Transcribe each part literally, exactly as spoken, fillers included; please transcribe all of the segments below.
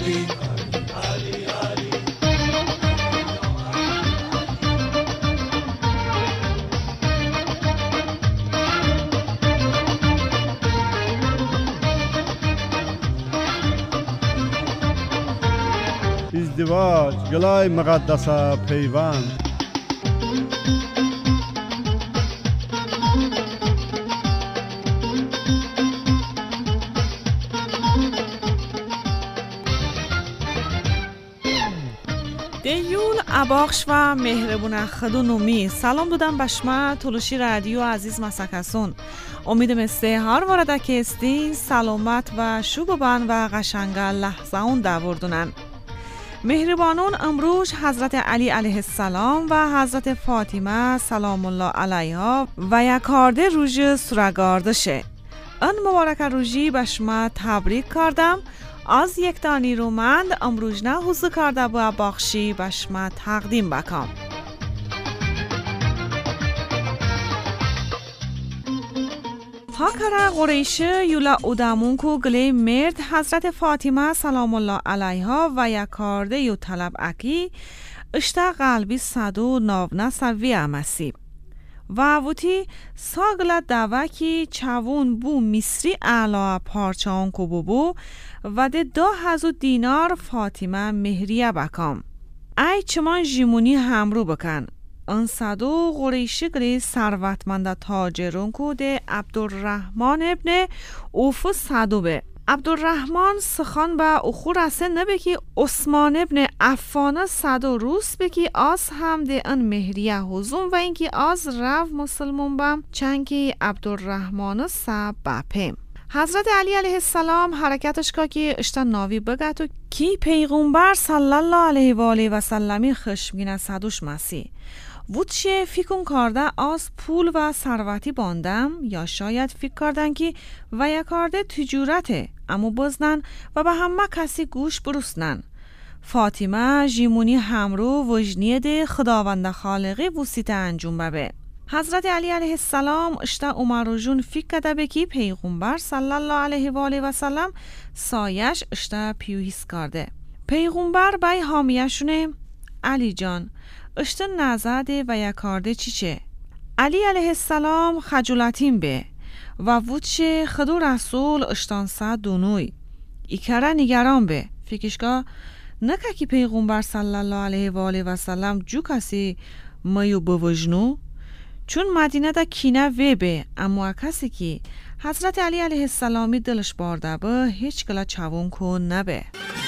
علی ازدواج گلای مقدسه پیوند دیول اباخش و مهربون خدو نومی سلام دادم بشما تلوشی رادیو عزیز مسکسون امیدم استه هر وارده که استین سلامت و شوبان و قشنگ لحظه اون دوردونن. مهربانون امروز حضرت علی علیه السلام و حضرت فاطمه سلام الله علیها و یکارده روژ سرگاردشه. ان مبارک روژی بشما تبریک کردم. از یک تا نیرومند امروز نه حضور کرده با باخشی بشما تقدیم بکم. فاکره قریشه یولا اودامون کو گلی مرد حضرت فاطمه سلام الله علیها و یکارده یو طلب اکی اشتا قلبی صدو ناونا سوی امسی و ووتی ساگل دوکی چوون بو مصری علا پارچان کو بو و ده دو هزو دینار فاطمه مهریه بکام ای چمان جیمونی همرو بکن ان صدو قریشی گلی ثروتمند تاجرون کو ده عبدالرحمن ابن اوف صدو به عبدالرحمن سخان با اخو رسه نبه که عثمان ابن عفان صدو روس بکی آز هم ده ان مهریه حضون و اینکه آز رو مسلمون بم چنگی عبدالرحمن سب بپیم حضرت علی علیه السلام حرکتش که که اشتا ناوی بگد و کی پیغمبر صلی الله علیه و آله و سلمی خشمگین صدوش مسیح وود چه فکر کرده از پول و ثروتی باندم یا شاید فکر کردن که و یکارده تجارته اما بزنن و به همه کسی گوش برسنن. فاطمه جیمونی همرو وجنیه ده خداوند خالقی وسیط انجام ببه. حضرت علی علیه السلام اشتا عمر جون فکر کده بکی پیغمبر صلی الله علیه و آله و سلم سایش اشتا پیوهیس کرده. پیغمبر بای حامیشونه علی جان اشتا نزده و یکارده چی چه؟ علی علیه السلام خجولتیم به و وچه خدو رسول اشتانسه دونوی ایکره نگران به فکرشگاه نکه که پیغمبر صلی الله علیه و آله و سلم جو کسی مایو بوجنو چون مدینه دا کینه وی به اما کسی که حضرت علی علیه السلامی دلش بارده به هیچ گلا چوون کن نبه.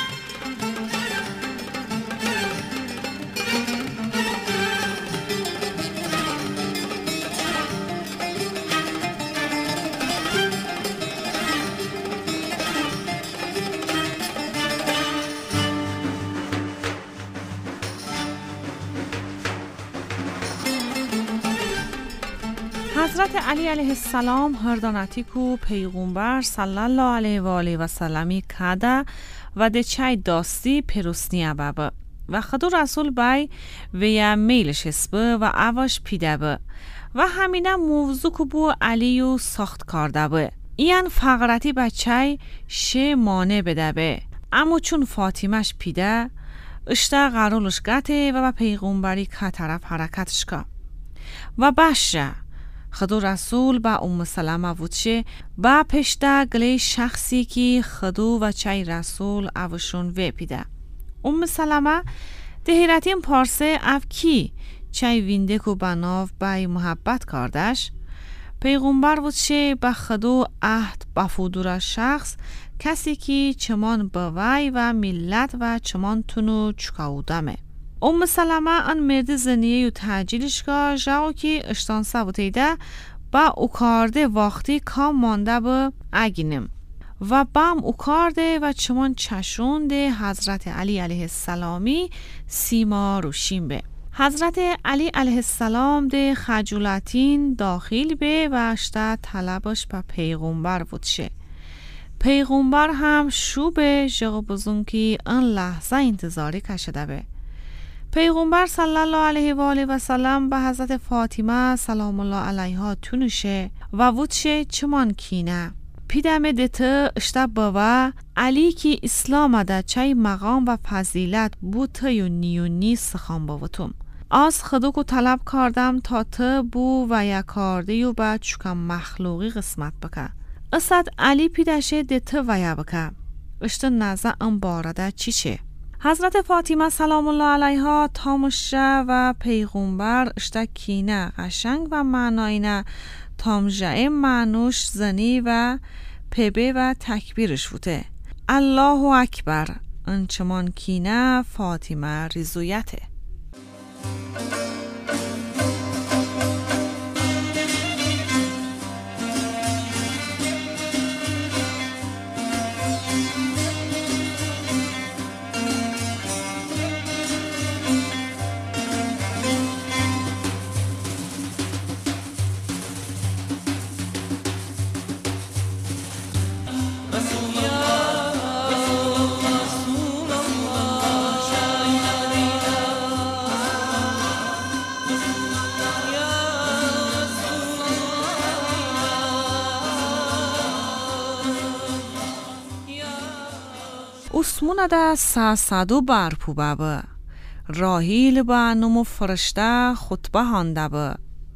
حضرت علی علیه السلام هردانتی کو پیغمبر صلی الله علیه و آله و سلمی کده و ده چای داستی پروسنیه بابا و خدو رسول بای ویا میلش اسبه و عواش پیده به و همینه موضوع کو بو علیو ساخت کرده به این فقرتی بچه شه مانه بده به اما چون فاطمهش پیده اشتا قرولش گته و با پیغمبری که طرف حرکتش که و بشه خدو رسول با ام سلمه وچه با پشته گلی شخصی که خدو و چای رسول اوشون وی پیده ام سلمه دهیرتیم پارسه اف کی چای وینده کو بناف بای محبت کردش پیغمبر وچه با خدو عهد بفودور شخص کسی که چمان بوی و ملت و چمان تونو چکاودمه ام سلمه ان مرد زنیه یو تحجیلش که جاو که اشتان سبوتیده با اوکارده وقتی کام مانده به اگینم و بام اوکارده و چمان چشونده حضرت علی علیه السلامی سیما روشیم به حضرت علی علیه السلام ده خجولتین داخل به و اشتا طلبش با پیغمبر بودشه پیغمبر هم شوبه جغ بزن که ان لحظه انتظاری کشده به پیغمبر صلی الله علیه و آله و سلم به حضرت فاطمه سلام الله علیها تونشه و وچه چمان کینه پیدم دته اشتا بوا علی کی اسلام ده چای مقام و فضیلت بو تیو نیونی سخان باوتم. از خدو کو طلب کردم تا ته بو و یا کارده یو با چکم مخلوقی قسمت بکه. اسد علی پیدشه دته و یا بکه. اشتا نزه ام بارده چی چه؟ حضرت فاطمه سلام الله علیها تامشه و پیغمبر اشتا کینه قشنگ و معناینه تامجه معنوش زنی و پبه و تکبیرش بوده. الله اکبر انچمان کینه فاطمه ریزویته. اسمونه ده ساسادو برپو بابه راهیل با نمو فرشته خطبه هانده به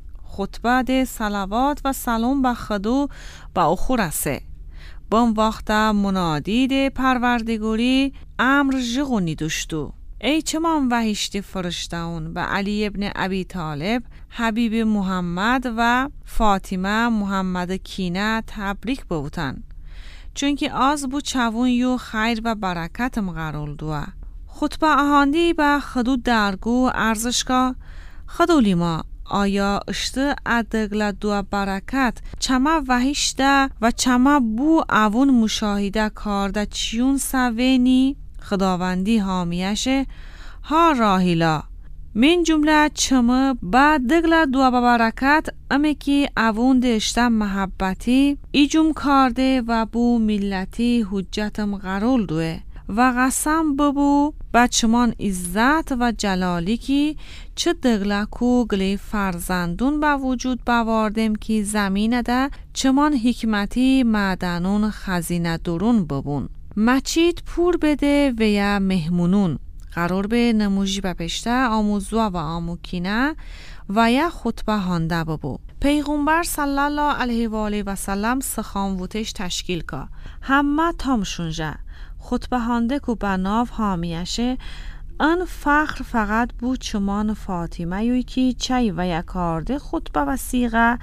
خطبه ده صلوات و سلام به خدو با اخو رسه بام وقت منادی ده پروردگاری امر جغونی داشتو. ای چمان وحشتی فرشتهون به علی ابن ابی طالب حبیب محمد و فاطمه محمد کینه تبریک بوتن چونکه از بو چوون یو خیر و برکت مقرول دوه. خطبه اهاندی به خدو درگو ارزشکا خدو لیما آیا اشته ادگل دو برکت چما وحشته و چما بو اوون مشاهده کارده چیون سوینی خداوندی حامیشه ها راهیلا من جمله چما با دگل دو برکت امی که اوون دشته محبتی ایجوم کرده و بو ملتی حجتم قرول دوه و قسم ببو بچمان عزت و جلالی کی چه دگلکو گلی فرزندون با وجود باوردم کی زمینه ده چمان حکمتی معدنون خزینه درون ببون مچید پور بده و یا مهمونون قرار به نموجی بپشته آموزوا و آموکینه و یا خطبه هانده ببو. پیغمبر صلی الله علیه و آله و سلم سخانوتش تشکیل که همه تامشونجه خطبه هانده که بناف حامیشه ان فخر فقط بو چمان فاطمه یوی که چای و یکارده خطبه و سیغه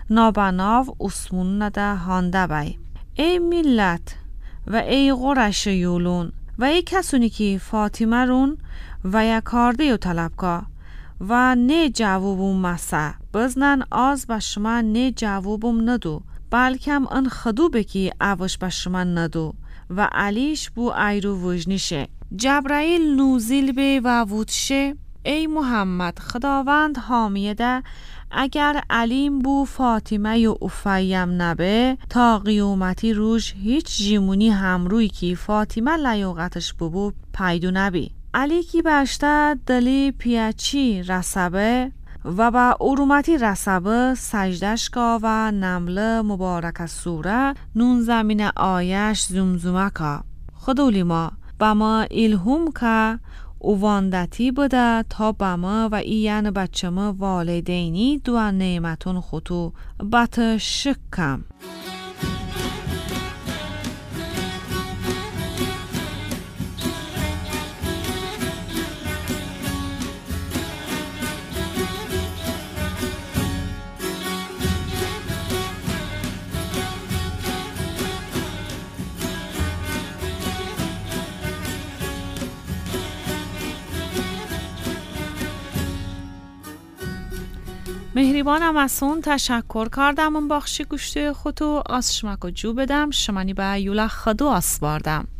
نابناف اسمون نده هانده بای. ای ملت و ای غرش یولون و ای کسونی که فاطمه رون و یکارده یو طلب که و نه جوابم مسا بزنن آز به شما نه جوابم ندو بلکم ان خدو بکی اوش به شما ندو و علیش بو ایرو وجنیشه. جبرائیل نوزیل به و وودشه ای محمد خداوند حامیه ده اگر علیم بو فاطمه یو افایم نبه تا قیومتی روش هیچ جیمونی همروی کی فاطمه لیاقتش ببو پیدو نبی. علی کی باشته دلی پیاچی رسبه و با ارومتی رسبه سجدش کا و نمله مبارک سوره نون زمین آیش زمزمه کا خدولی ما با ما الهام که اواندتی بده تا با ما و این بچه ما والدینی دو نعمتون خطو بات شکم. مهریبانم اسون تشکر کردم اون باخشی گوشته خودو آس شمک و جو بدم شمانی به یولا خدو آس باردم.